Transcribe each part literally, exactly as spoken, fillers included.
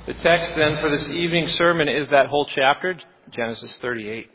The text then for this evening sermon is that whole chapter, Genesis thirty-eight.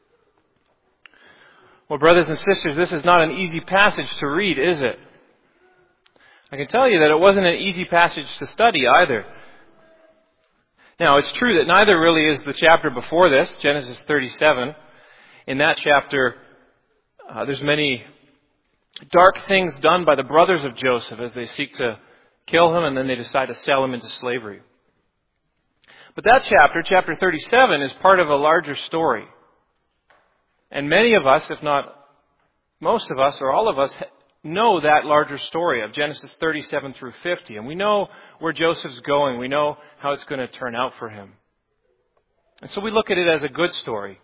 Well, brothers and sisters, this is not an easy passage to read, is it? I can tell you that it wasn't an easy passage to study either. Now, it's true that neither really is the chapter before this, Genesis thirty-seven. In that chapter, uh, there's many dark things done by the brothers of Joseph as they seek to kill him and then they decide to sell him into slavery. But that chapter, chapter thirty-seven, is part of a larger story. And many of us, if not most of us or all of us, know that larger story of Genesis thirty-seven through fifty. And we know where Joseph's going. We know how it's going to turn out for him. And so we look at it as a good story.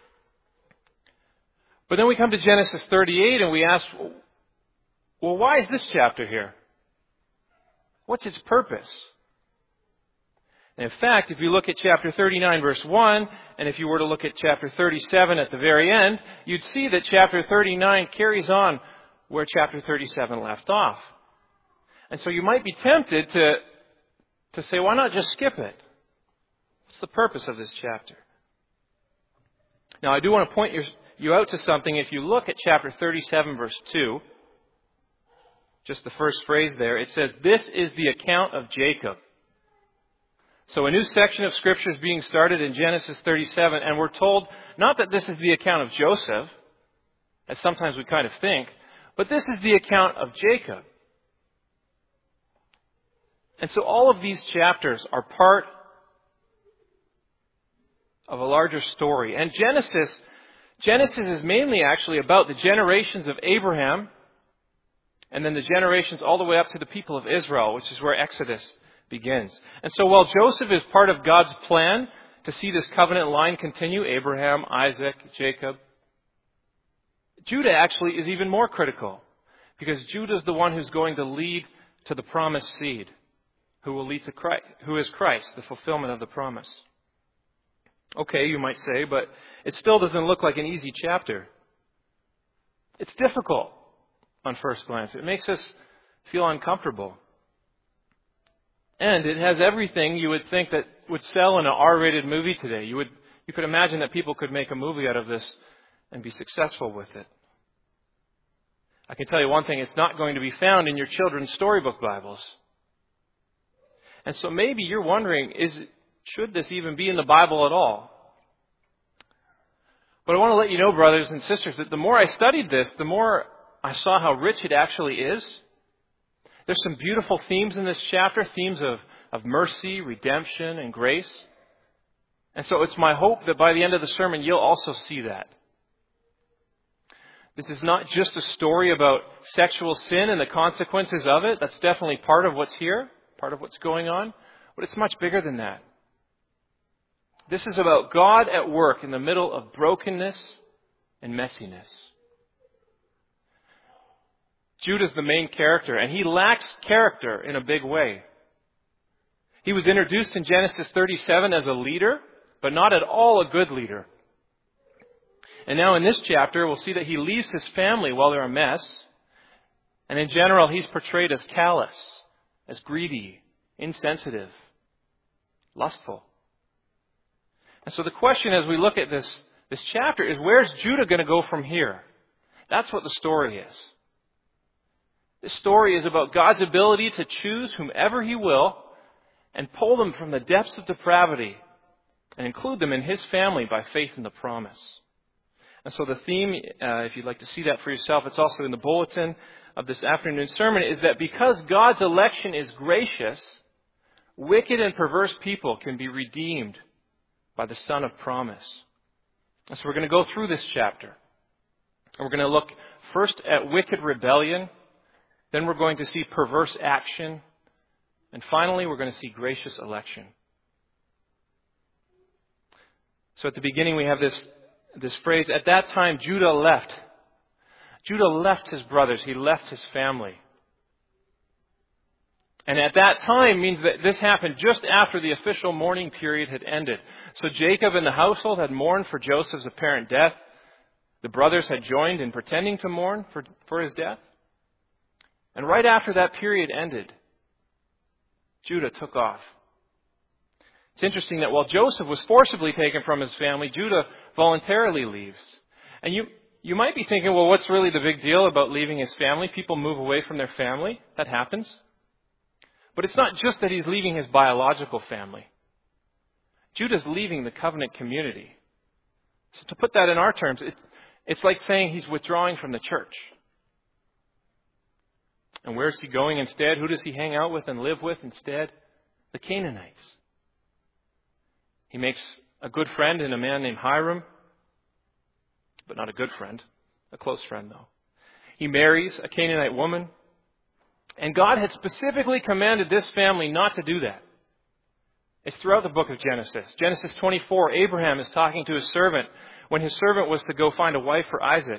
But then we come to Genesis thirty-eight and we ask, well, why is this chapter here? What's its purpose? And in fact, if you look at chapter thirty-nine, verse one, and if you were to look at chapter thirty-seven at the very end, you'd see that chapter thirty-nine carries on where chapter thirty-seven left off. And so you might be tempted to, to say, why not just skip it? What's the purpose of this chapter? Now, I do want to point your, you out to something. If you look at chapter thirty-seven, verse two, just the first phrase there, it says, "This is the account of Jacob." So a new section of Scripture is being started in Genesis thirty-seven, and we're told not that this is the account of Joseph, as sometimes we kind of think, but this is the account of Jacob. And so all of these chapters are part of a larger story. And Genesis, Genesis is mainly actually about the generations of Abraham, and then the generations all the way up to the people of Israel, which is where Exodus begins. And so while Joseph is part of God's plan to see this covenant line continue, Abraham, Isaac, Jacob, Judah actually is even more critical, because Judah is the one who's going to lead to the promised seed, who will lead to Christ, who is Christ, the fulfillment of the promise. Okay, you might say, but it still doesn't look like an easy chapter. It's difficult on first glance. It makes us feel uncomfortable. And it has everything you would think that would sell in an R-rated movie today. You would, you could imagine that people could make a movie out of this and be successful with it. I can tell you one thing, it's not going to be found in your children's storybook Bibles. And so maybe you're wondering, is should this even be in the Bible at all? But I want to let you know, brothers and sisters, that the more I studied this, the more I saw how rich it actually is. There's some beautiful themes in this chapter, themes of, of mercy, redemption, and grace. And so it's my hope that by the end of the sermon, you'll also see that. This is not just a story about sexual sin and the consequences of it. That's definitely part of what's here, part of what's going on. But it's much bigger than that. This is about God at work in the middle of brokenness and messiness. Judah's the main character, and he lacks character in a big way. He was introduced in Genesis thirty-seven as a leader, but not at all a good leader. And now in this chapter, we'll see that he leaves his family while they're a mess. And in general, he's portrayed as callous, as greedy, insensitive, lustful. And so the question as we look at this, this chapter is, where's Judah going to go from here? That's what the story is. This story is about God's ability to choose whomever He will and pull them from the depths of depravity and include them in His family by faith in the promise. And so the theme, uh, if you'd like to see that for yourself, it's also in the bulletin of this afternoon sermon, is that because God's election is gracious, wicked and perverse people can be redeemed by the Son of Promise. And so we're going to go through this chapter. And we're going to look first at wicked rebellion. Then we're going to see perverse action. And finally, we're going to see gracious election. So at the beginning, we have this, this phrase, at that time, Judah left. Judah left his brothers. He left his family. And at that time means that this happened just after the official mourning period had ended. So Jacob and the household had mourned for Joseph's apparent death. The brothers had joined in pretending to mourn for, for his death. And right after that period ended, Judah took off. It's interesting that while Joseph was forcibly taken from his family, Judah voluntarily leaves. And you, you might be thinking, well, what's really the big deal about leaving his family? People move away from their family. That happens. But it's not just that he's leaving his biological family. Judah's leaving the covenant community. So to put that in our terms, it, it's like saying he's withdrawing from the church. And where is he going instead? Who does he hang out with and live with instead? The Canaanites. He makes a good friend in a man named Hiram, but not a good friend, a close friend though. He marries a Canaanite woman, and God had specifically commanded this family not to do that. It's throughout the book of Genesis. Genesis twenty-four, Abraham is talking to his servant when his servant was to go find a wife for Isaac.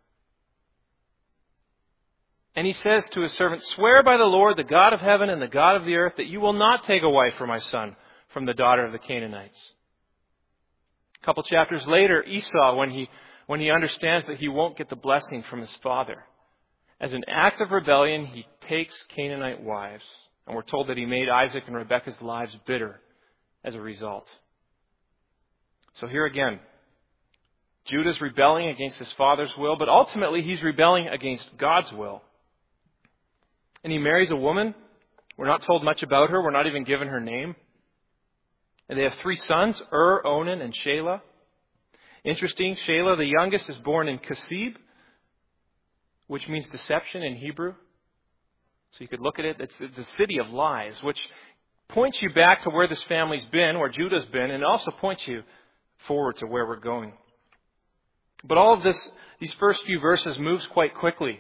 And he says to his servant, "Swear by the Lord, the God of heaven and the God of the earth, that you will not take a wife for my son from the daughter of the Canaanites." A couple chapters later, Esau, when he, when he understands that he won't get the blessing from his father, as an act of rebellion, he takes Canaanite wives. And we're told that he made Isaac and Rebekah's lives bitter as a result. So here again, Judah's rebelling against his father's will, but ultimately he's rebelling against God's will. And he marries a woman. We're not told much about her. We're not even given her name. And they have three sons, Ur, Onan, and Shelah. Interesting, Shelah, the youngest, is born in Kasib, which means deception in Hebrew. So you could look at it. It's, it's a city of lies, which points you back to where this family's been, where Judah's been, and also points you forward to where we're going. But all of this, these first few verses moves quite quickly.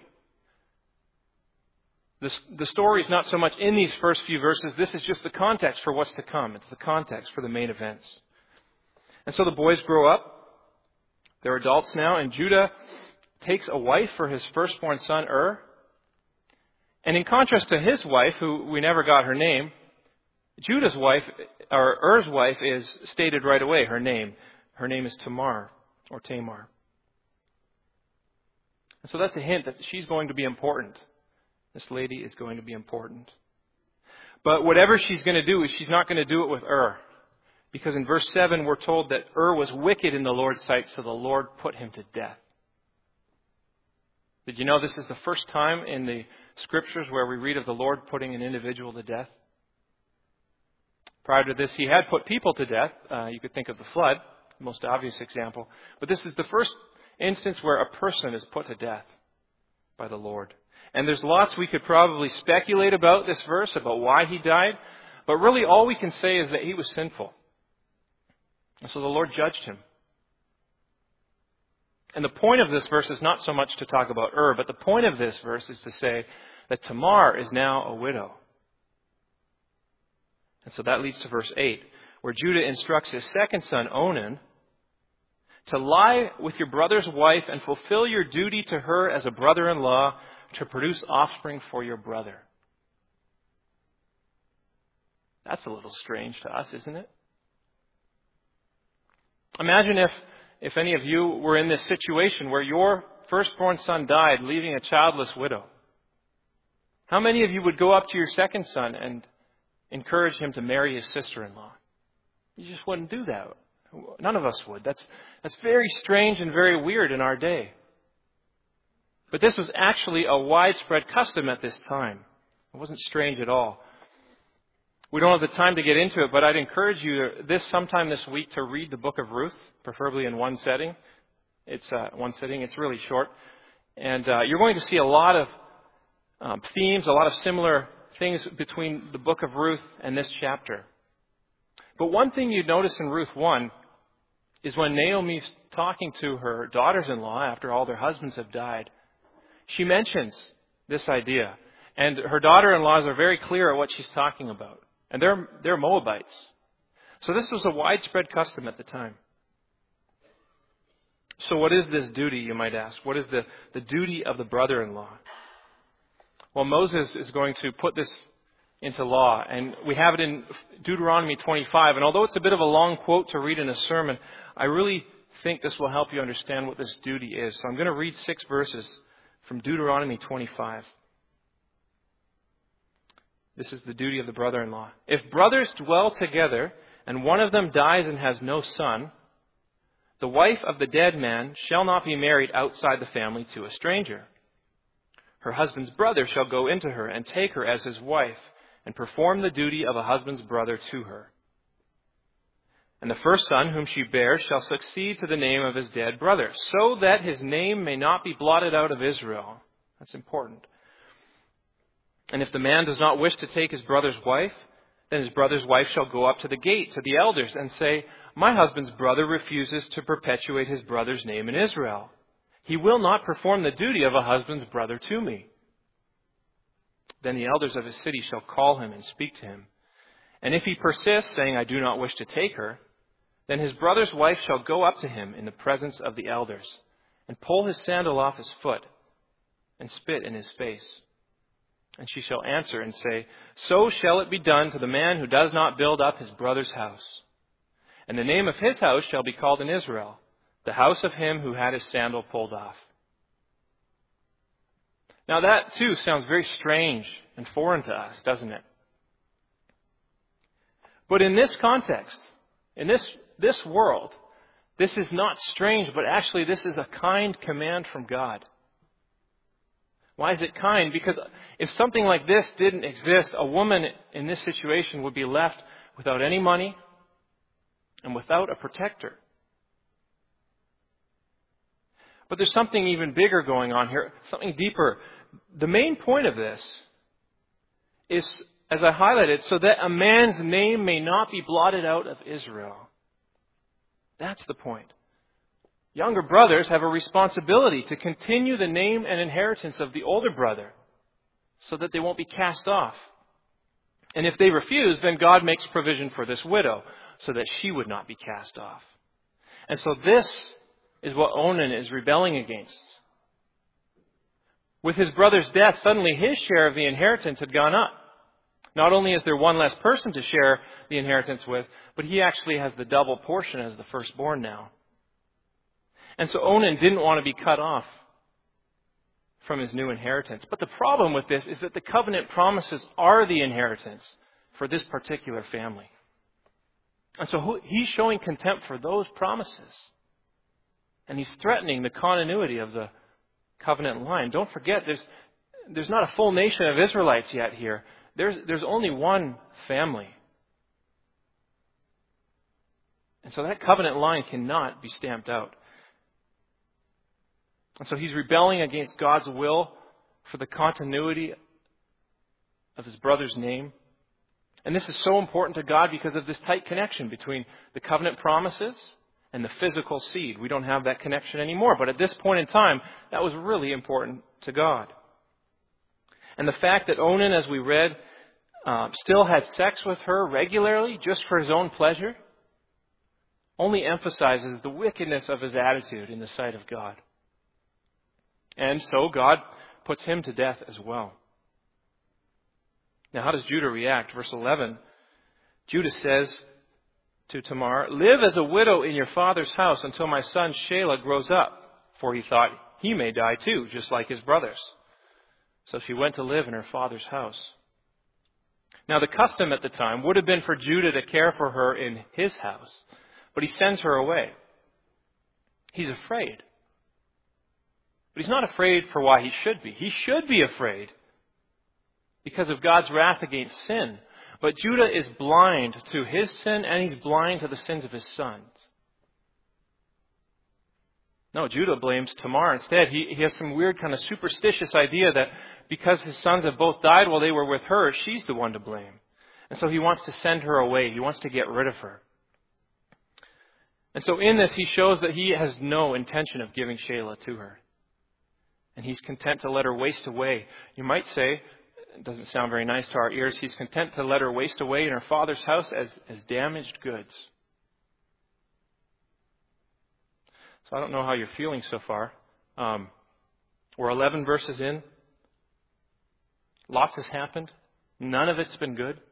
This, the story is not so much in these first few verses. This is just the context for what's to come. It's the context for the main events. And so the boys grow up. They're adults now, and Judah takes a wife for his firstborn son, Ur. And in contrast to his wife, who we never got her name, Judah's wife, or Ur's wife, is stated right away, her name. Her name is Tamar, or Tamar. And so that's a hint that she's going to be important. This lady is going to be important. But whatever she's going to do, she's not going to do it with Ur. Because in verse seven, we're told that Ur was wicked in the Lord's sight, so the Lord put him to death. Did you know this is the first time in the Scriptures where we read of the Lord putting an individual to death? Prior to this, he had put people to death. Uh, you could think of the flood, the most obvious example. But this is the first instance where a person is put to death by the Lord. And there's lots we could probably speculate about this verse, about why he died. But really all we can say is that he was sinful. And so the Lord judged him. And the point of this verse is not so much to talk about Ur, but the point of this verse is to say that Tamar is now a widow. And so that leads to verse eight, where Judah instructs his second son, Onan, to lie with your brother's wife and fulfill your duty to her as a brother-in-law to produce offspring for your brother. That's a little strange to us, isn't it? Imagine if, if any of you were in this situation where your firstborn son died, leaving a childless widow. How many of you would go up to your second son and encourage him to marry his sister-in-law? You just wouldn't do that. None of us would. That's, that's very strange and very weird in our day. But this was actually a widespread custom at this time. It wasn't strange at all. We don't have the time to get into it, but I'd encourage you this sometime this week to read the book of Ruth, preferably in one setting. It's uh, one sitting. It's really short. And uh, you're going to see a lot of um, themes, a lot of similar things between the book of Ruth and this chapter. But one thing you'd notice in Ruth one is when Naomi's talking to her daughters-in-law after all their husbands have died, she mentions this idea. And her daughter-in-laws are very clear at what she's talking about. And they're, they're Moabites. So this was a widespread custom at the time. So what is this duty, you might ask? What is the, the duty of the brother-in-law? Well, Moses is going to put this into law. And we have it in Deuteronomy twenty-five. And although it's a bit of a long quote to read in a sermon, I really think this will help you understand what this duty is. So I'm going to read six verses from Deuteronomy twenty-five. This is the duty of the brother-in-law. If brothers dwell together and one of them dies and has no son, the wife of the dead man shall not be married outside the family to a stranger. Her husband's brother shall go into her and take her as his wife and perform the duty of a husband's brother to her. And the first son whom she bears shall succeed to the name of his dead brother, so that his name may not be blotted out of Israel. That's important. And if the man does not wish to take his brother's wife, then his brother's wife shall go up to the gate to the elders and say, my husband's brother refuses to perpetuate his brother's name in Israel. He will not perform the duty of a husband's brother to me. Then the elders of his city shall call him and speak to him. And if he persists, saying, I do not wish to take her, then his brother's wife shall go up to him in the presence of the elders and pull his sandal off his foot and spit in his face. And she shall answer and say, so shall it be done to the man who does not build up his brother's house. And the name of his house shall be called in Israel, the house of him who had his sandal pulled off. Now that too sounds very strange and foreign to us, doesn't it? But in this context, in this, this world, this is not strange, but actually this is a kind command from God. Why is it kind? Because if something like this didn't exist, a woman in this situation would be left without any money and without a protector. But there's something even bigger going on here, something deeper. The main point of this is, as I highlighted, so that a man's name may not be blotted out of Israel. That's the point. Younger brothers have a responsibility to continue the name and inheritance of the older brother so that they won't be cast off. And if they refuse, then God makes provision for this widow so that she would not be cast off. And so this is what Onan is rebelling against. With his brother's death, suddenly his share of the inheritance had gone up. Not only is there one less person to share the inheritance with, but he actually has the double portion as the firstborn now. And so Onan didn't want to be cut off from his new inheritance. But the problem with this is that the covenant promises are the inheritance for this particular family. And so he's showing contempt for those promises. And he's threatening the continuity of the covenant line. Don't forget, there's, there's not a full nation of Israelites yet here. There's, there's only one family. And so that covenant line cannot be stamped out. And so he's rebelling against God's will for the continuity of his brother's name. And this is so important to God because of this tight connection between the covenant promises and the physical seed. We don't have that connection anymore. But at this point in time, that was really important to God. And the fact that Onan, as we read, uh, still had sex with her regularly just for his own pleasure only emphasizes the wickedness of his attitude in the sight of God. And so God puts him to death as well. Now, how does Judah react? Verse eleven, Judah says to Tamar, live as a widow in your father's house until my son Shelah grows up. For he thought he may die too, just like his brothers. So she went to live in her father's house. Now, the custom at the time would have been for Judah to care for her in his house. But he sends her away. He's afraid. But he's not afraid for why he should be. He should be afraid because of God's wrath against sin. But Judah is blind to his sin and he's blind to the sins of his sons. No, Judah blames Tamar instead. He, he has some weird kind of superstitious idea that because his sons have both died while they were with her, she's the one to blame. And so he wants to send her away. He wants to get rid of her. And so in this, he shows that he has no intention of giving Shelah to her. And he's content to let her waste away. You might say, it doesn't sound very nice to our ears, he's content to let her waste away in her father's house as, as damaged goods. So I don't know how you're feeling so far. Um, we're eleven verses in. Lots has happened. None of it's been good.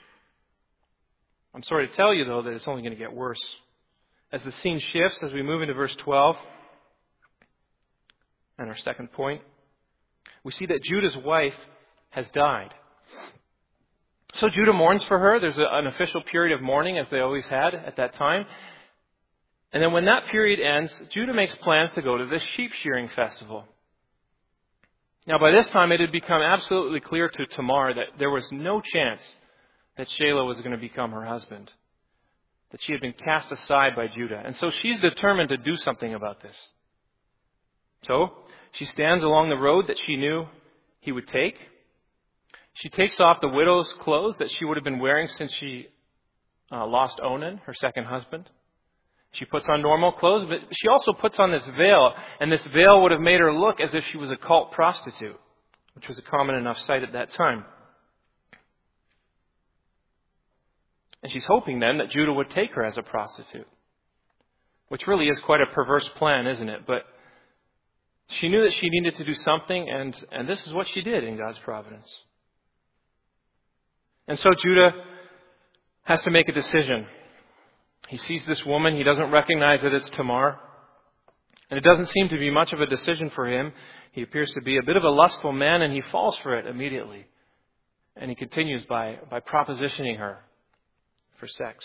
I'm sorry to tell you, though, that it's only going to get worse. As the scene shifts, as we move into verse twelve, and our second point, we see that Judah's wife has died. So Judah mourns for her. There's a, an official period of mourning, as they always had at that time. And then when that period ends, Judah makes plans to go to this sheep shearing festival. Now, by this time, it had become absolutely clear to Tamar that there was no chance that Shelah was going to become her husband, that she had been cast aside by Judah. And so she's determined to do something about this. So she stands along the road that she knew he would take. She takes off the widow's clothes that she would have been wearing since she uh, lost Onan, her second husband. She puts on normal clothes, but she also puts on this veil, and this veil would have made her look as if she was a cult prostitute, which was a common enough sight at that time. And she's hoping then that Judah would take her as a prostitute, which really is quite a perverse plan, isn't it? But she knew that she needed to do something, and, and this is what she did in God's providence. And so Judah has to make a decision. He sees this woman. He doesn't recognize that it's Tamar. And it doesn't seem to be much of a decision for him. He appears to be a bit of a lustful man, and he falls for it immediately. And he continues by, by propositioning her for sex.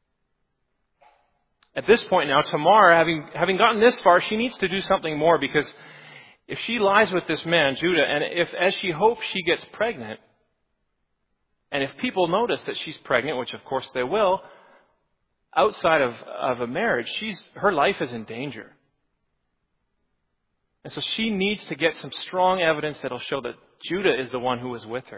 At this point now, Tamar, having, having gotten this far, she needs to do something more, because if she lies with this man, Judah, and if, as she hopes, she gets pregnant, and if people notice that she's pregnant, which of course they will, outside of, of a marriage, she's, her life is in danger. And so she needs to get some strong evidence that'll show that Judah is the one who was with her.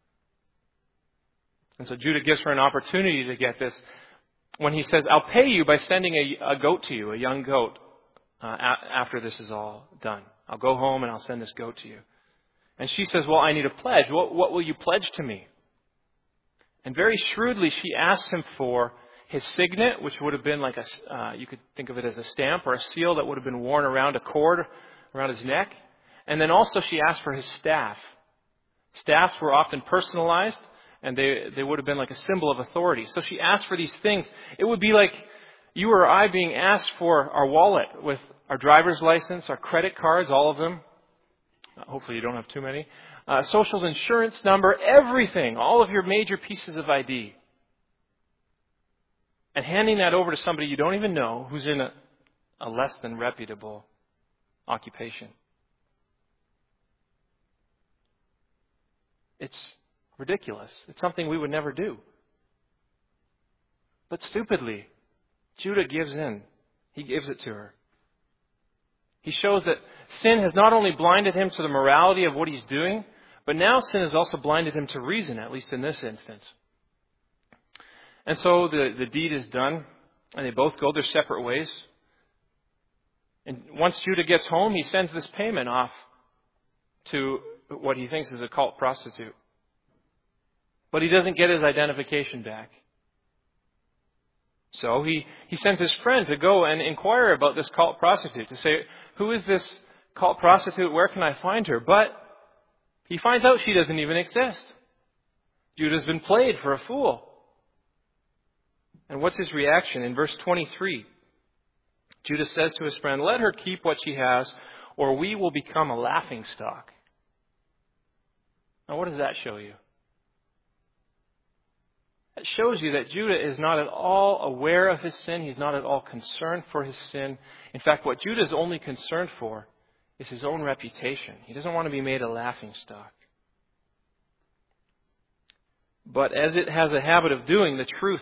And so Judah gives her an opportunity to get this when he says, I'll pay you by sending a, a goat to you, a young goat, uh, a- after this is all done. I'll go home and I'll send this goat to you. And she says, well, I need a pledge. What, what will you pledge to me? And very shrewdly, she asks him for his signet, which would have been like a, uh, you could think of it as a stamp or a seal that would have been worn around a cord around his neck. And then also she asked for his staff. Staffs were often personalized, and they, they would have been like a symbol of authority. So she asked for these things. It would be like you or I being asked for our wallet with our driver's license, our credit cards, all of them. Hopefully you don't have too many. Uh, social insurance number, everything, all of your major pieces of I D. And handing that over to somebody you don't even know who's in a, a less than reputable occupation. It's ridiculous. It's something we would never do. But stupidly, Judah gives in. He gives it to her. He shows that sin has not only blinded him to the morality of what he's doing, but now sin has also blinded him to reason, at least in this instance. And so the, the deed is done, and they both go their separate ways. And once Judah gets home, he sends this payment off to what he thinks is a cult prostitute. But he doesn't get his identification back. So he, he sends his friend to go and inquire about this cult prostitute, to say, who is this cult prostitute? Where can I find her? But he finds out she doesn't even exist. Judah's been played for a fool. And what's his reaction? In verse twenty-three, Judah says to his friend, let her keep what she has, or we will become a laughingstock. Now, what does that show you? It shows you that Judah is not at all aware of his sin. He's not at all concerned for his sin. In fact, what Judah is only concerned for is his own reputation. He doesn't want to be made a laughingstock. But as it has a habit of doing, the truth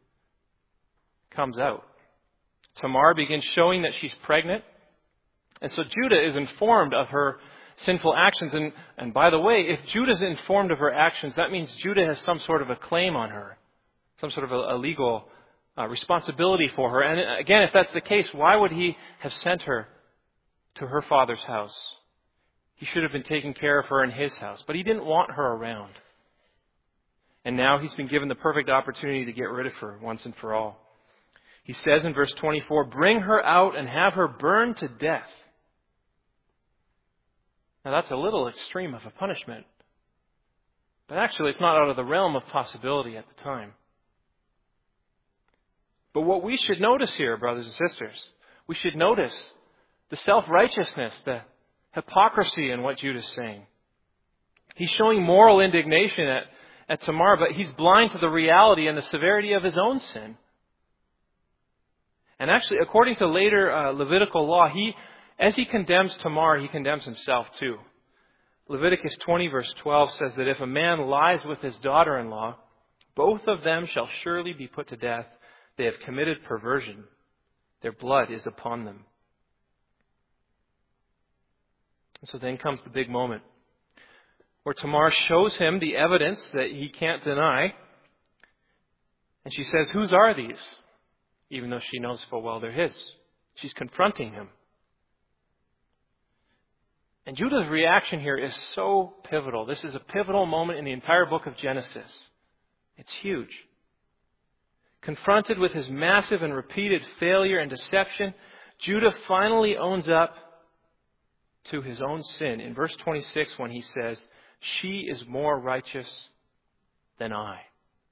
comes out. Tamar begins showing that she's pregnant. And so Judah is informed of her sinful actions. And, and by the way, if Judah's informed of her actions, that means Judah has some sort of a claim on her, some sort of a, a legal uh, responsibility for her. And again, if that's the case, why would he have sent her to her father's house? He should have been taking care of her in his house. But he didn't want her around. And now he's been given the perfect opportunity to get rid of her once and for all. He says in verse twenty-four, bring her out and have her burned to death. Now that's a little extreme of a punishment. But actually it's not out of the realm of possibility at the time. But what we should notice here, brothers and sisters, we should notice the self-righteousness, the hypocrisy in what Judah's saying. He's showing moral indignation at, at Tamar, but he's blind to the reality and the severity of his own sin. And actually, according to later uh, Levitical law, he, as he condemns Tamar, he condemns himself too. Leviticus twenty verse twelve says that if a man lies with his daughter-in-law, both of them shall surely be put to death. They have committed perversion. Their blood is upon them. And so then comes the big moment where Tamar shows him the evidence that he can't deny. And she says, "Whose are these?" Even though she knows full well they're his. She's confronting him. And Judah's reaction here is so pivotal. This is a pivotal moment in the entire book of Genesis. It's huge. Confronted with his massive and repeated failure and deception, Judah finally owns up to his own sin. In verse twenty-six, when he says, "She is more righteous than I."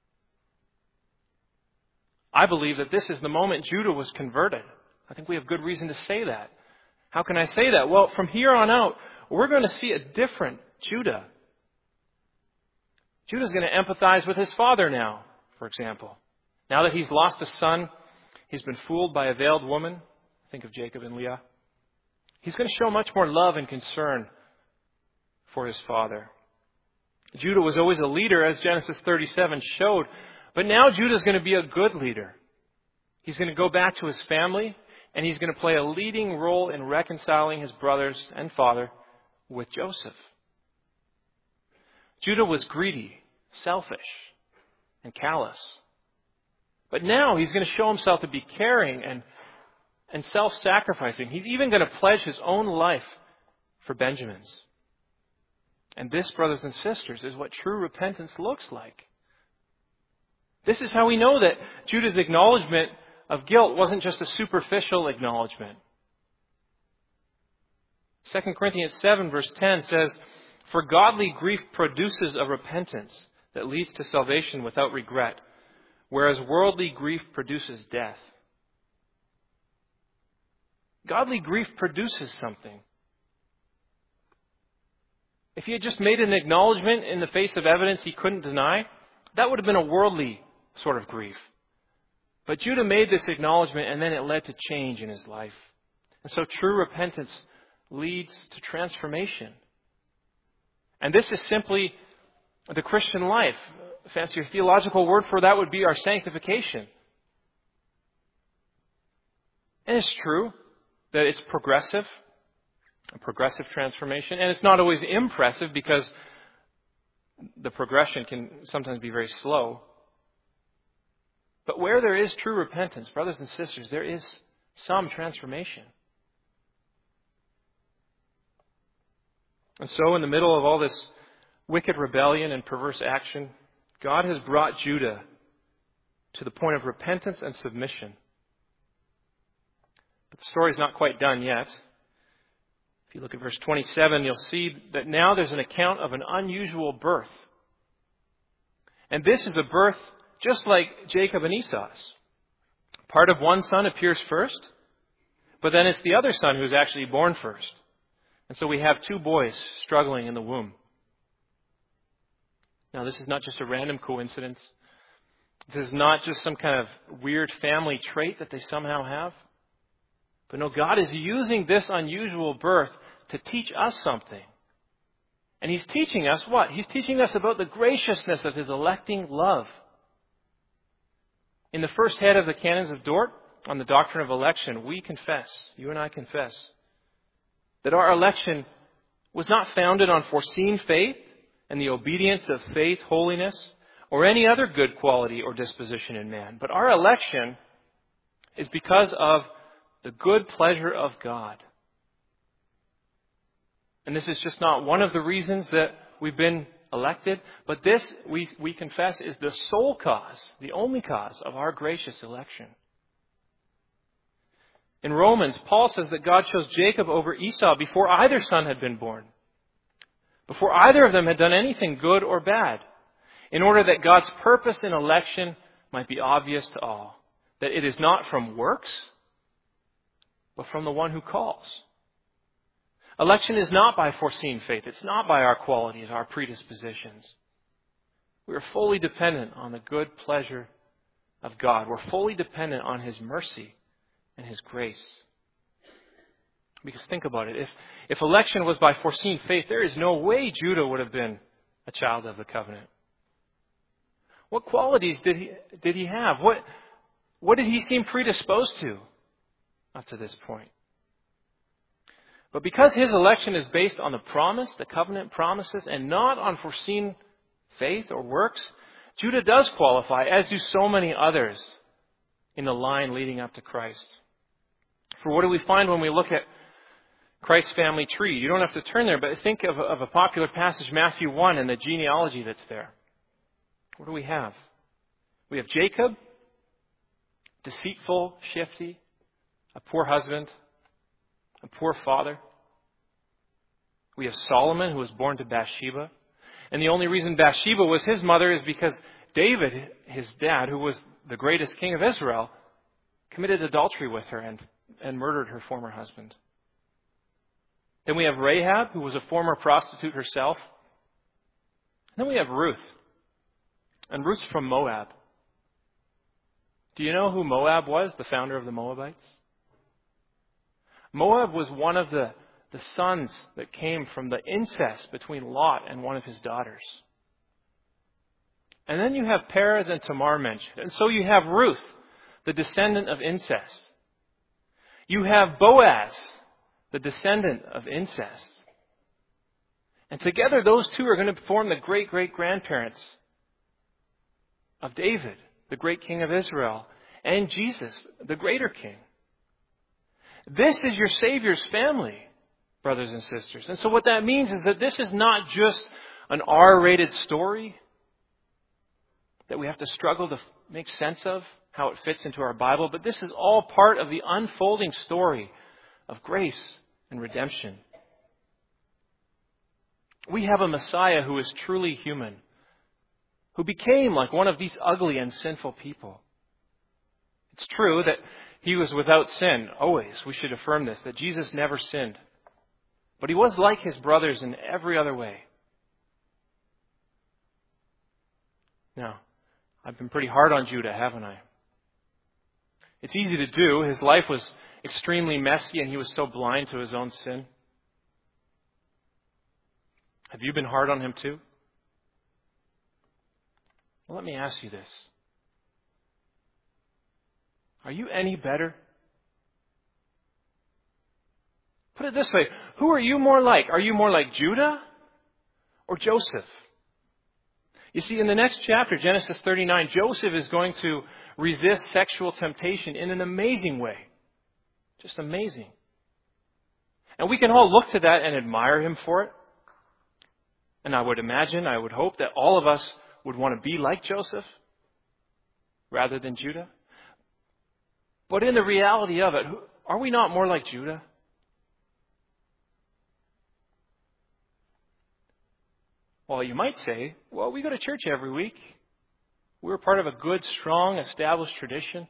I believe that this is the moment Judah was converted. I think we have good reason to say that. How can I say that? Well, from here on out, we're going to see a different Judah. Judah's going to empathize with his father now, for example. Now that he's lost a son, he's been fooled by a veiled woman. Think of Jacob and Leah. He's going to show much more love and concern for his father. Judah was always a leader, as Genesis thirty-seven showed. But now Judah's going to be a good leader. He's going to go back to his family, and he's going to play a leading role in reconciling his brothers and father with Joseph. Judah was greedy, selfish, and callous. But now he's going to show himself to be caring and, and self-sacrificing. He's even going to pledge his own life for Benjamin's. And this, brothers and sisters, is what true repentance looks like. This is how we know that Judah's acknowledgement of guilt wasn't just a superficial acknowledgement. Second Corinthians seven verse ten says, "For godly grief produces a repentance that leads to salvation without regret, whereas worldly grief produces death." Godly grief produces something. If he had just made an acknowledgement in the face of evidence he couldn't deny, that would have been a worldly sort of grief. But Judah made this acknowledgement, and then it led to change in his life. And so true repentance leads to transformation. And this is simply the Christian life. A fancier theological word for that would be our sanctification. And it's true that it's progressive, a progressive transformation. And it's not always impressive because the progression can sometimes be very slow. But where there is true repentance, brothers and sisters, there is some transformation. And so in the middle of all this wicked rebellion and perverse action, God has brought Judah to the point of repentance and submission. But the story's not quite done yet. If you look at verse twenty-seven, you'll see that now there's an account of an unusual birth. And this is a birth just like Jacob and Esau's. Part of one son appears first, but then it's the other son who's actually born first. And so we have two boys struggling in the womb. Now, this is not just a random coincidence. This is not just some kind of weird family trait that they somehow have. But no, God is using this unusual birth to teach us something. And He's teaching us what? He's teaching us about the graciousness of His electing love. In the first head of the Canons of Dort, on the doctrine of election, we confess, you and I confess, that our election was not founded on foreseen faith and the obedience of faith, holiness, or any other good quality or disposition in man. But our election is because of the good pleasure of God. And this is just not one of the reasons that we've been elected, but this, we, we confess, is the sole cause, the only cause of our gracious election. In Romans, Paul says that God chose Jacob over Esau before either son had been born, before either of them had done anything good or bad, in order that God's purpose in election might be obvious to all, that it is not from works, but from the one who calls. Election is not by foreseen faith. It's not by our qualities, our predispositions. We are fully dependent on the good pleasure of God. We're fully dependent on His mercy and His grace. Because think about it. If, if election was by foreseen faith, there is no way Judah would have been a child of the covenant. What qualities did he, did he have? What, what did he seem predisposed to up to this point? But because his election is based on the promise, the covenant promises, and not on foreseen faith or works, Judah does qualify, as do so many others in the line leading up to Christ. For what do we find when we look at Christ's family tree? You don't have to turn there, but think of, of a popular passage, Matthew one, and the genealogy that's there. What do we have? We have Jacob, deceitful, shifty, a poor husband, a poor father. We have Solomon, who was born to Bathsheba. And the only reason Bathsheba was his mother is because David, his dad, who was the greatest king of Israel, committed adultery with her and, and murdered her former husband. Then we have Rahab, who was a former prostitute herself. And then we have Ruth. And Ruth's from Moab. Do you know who Moab was, the founder of the Moabites? Moab was one of the, the sons that came from the incest between Lot and one of his daughters. And then you have Perez and Tamar mentioned. And so you have Ruth, the descendant of incest. You have Boaz, the descendant of incest. And together those two are going to form the great-great-grandparents of David, the great king of Israel, and Jesus, the greater king. This is your Savior's family, brothers and sisters. And so what that means is that this is not just an R-rated story that we have to struggle to make sense of, how it fits into our Bible, but this is all part of the unfolding story of grace and redemption. We have a Messiah who is truly human, who became like one of these ugly and sinful people. It's true that He was without sin, always. We should affirm this, that Jesus never sinned. But He was like His brothers in every other way. Now, I've been pretty hard on Judah, haven't I? It's easy to do. His life was extremely messy and he was so blind to his own sin. Have you been hard on him too? Well, let me ask you this. Are you any better? Put it this way. Who are you more like? Are you more like Judah or Joseph? You see, in the next chapter, Genesis thirty-nine, Joseph is going to resist sexual temptation in an amazing way. Just amazing. And we can all look to that and admire him for it. And I would imagine, I would hope that all of us would want to be like Joseph rather than Judah. But in the reality of it, are we not more like Judah? Well, you might say, well, we go to church every week. We're part of a good, strong, established tradition.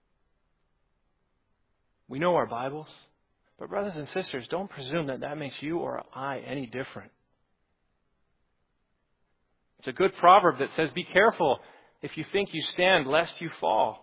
We know our Bibles. But brothers and sisters, don't presume that that makes you or I any different. It's a good proverb that says, be careful if you think you stand, lest you fall.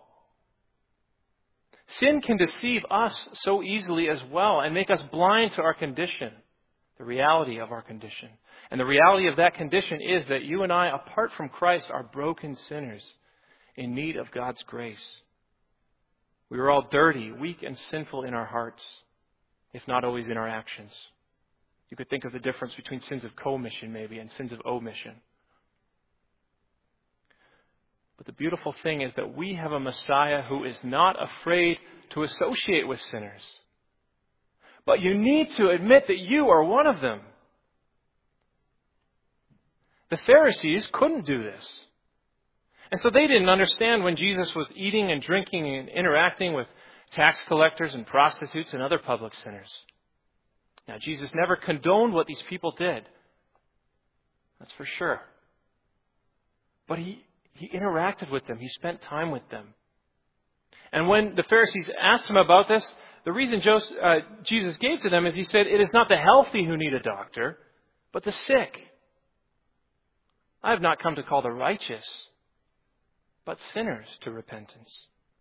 Sin can deceive us so easily as well and make us blind to our condition, the reality of our condition. And the reality of that condition is that you and I, apart from Christ, are broken sinners in need of God's grace. We are all dirty, weak, and sinful in our hearts, if not always in our actions. You could think of the difference between sins of commission, maybe, and sins of omission. But the beautiful thing is that we have a Messiah who is not afraid to associate with sinners. But you need to admit that you are one of them. The Pharisees couldn't do this. And so they didn't understand when Jesus was eating and drinking and interacting with tax collectors and prostitutes and other public sinners. Now, Jesus never condoned what these people did. That's for sure. But he, he interacted with them. He spent time with them. And when the Pharisees asked him about this, the reason Joseph, uh, Jesus gave to them is he said, it is not the healthy who need a doctor, but the sick. I have not come to call the righteous, but sinners to repentance.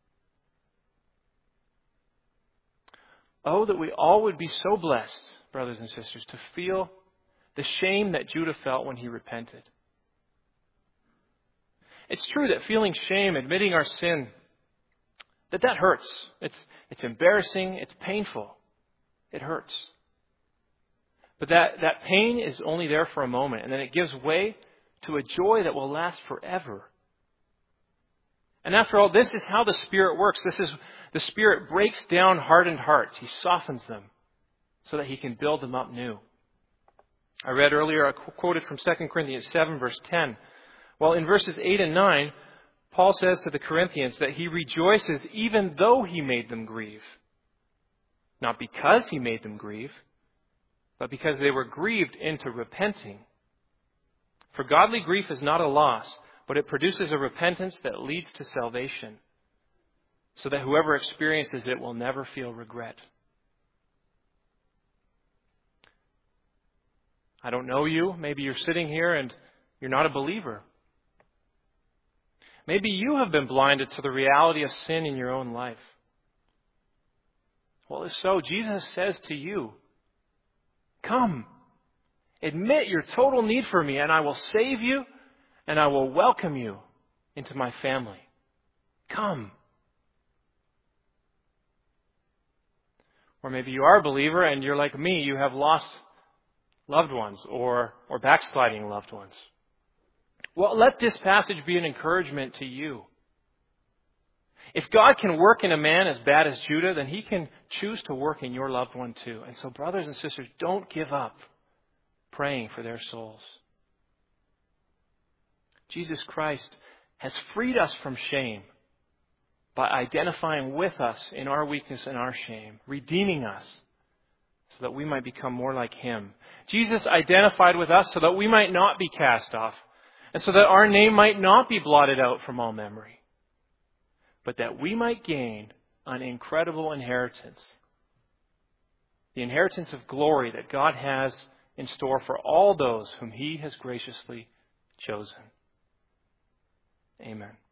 Oh, that we all would be so blessed, brothers and sisters, to feel the shame that Judah felt when he repented. It's true that feeling shame, admitting our sin, that that hurts. It's, it's embarrassing. It's painful. It hurts. But that, that pain is only there for a moment, and then it gives way to a joy that will last forever. And after all, this is how the Spirit works. This is the Spirit breaks down hardened hearts. He softens them so that He can build them up new. I read earlier, I quoted from Second Corinthians seven, verse ten. Well, in verses eight and nine, Paul says to the Corinthians that he rejoices even though he made them grieve. Not because he made them grieve, but because they were grieved into repenting. For godly grief is not a loss, but it produces a repentance that leads to salvation, so that whoever experiences it will never feel regret. I don't know you. Maybe you're sitting here and you're not a believer. Maybe you have been blinded to the reality of sin in your own life. Well, if so, Jesus says to you, come, admit your total need for me, and I will save you, and I will welcome you into my family. Come. Or maybe you are a believer and you're like me, you have lost loved ones or, or backsliding loved ones. Well, let this passage be an encouragement to you. If God can work in a man as bad as Judah, then He can choose to work in your loved one too. And so, brothers and sisters, don't give up praying for their souls. Jesus Christ has freed us from shame by identifying with us in our weakness and our shame, redeeming us so that we might become more like Him. Jesus identified with us so that we might not be cast off, and so that our name might not be blotted out from all memory, but that we might gain an incredible inheritance, the inheritance of glory that God has in store for all those whom He has graciously chosen. Amen.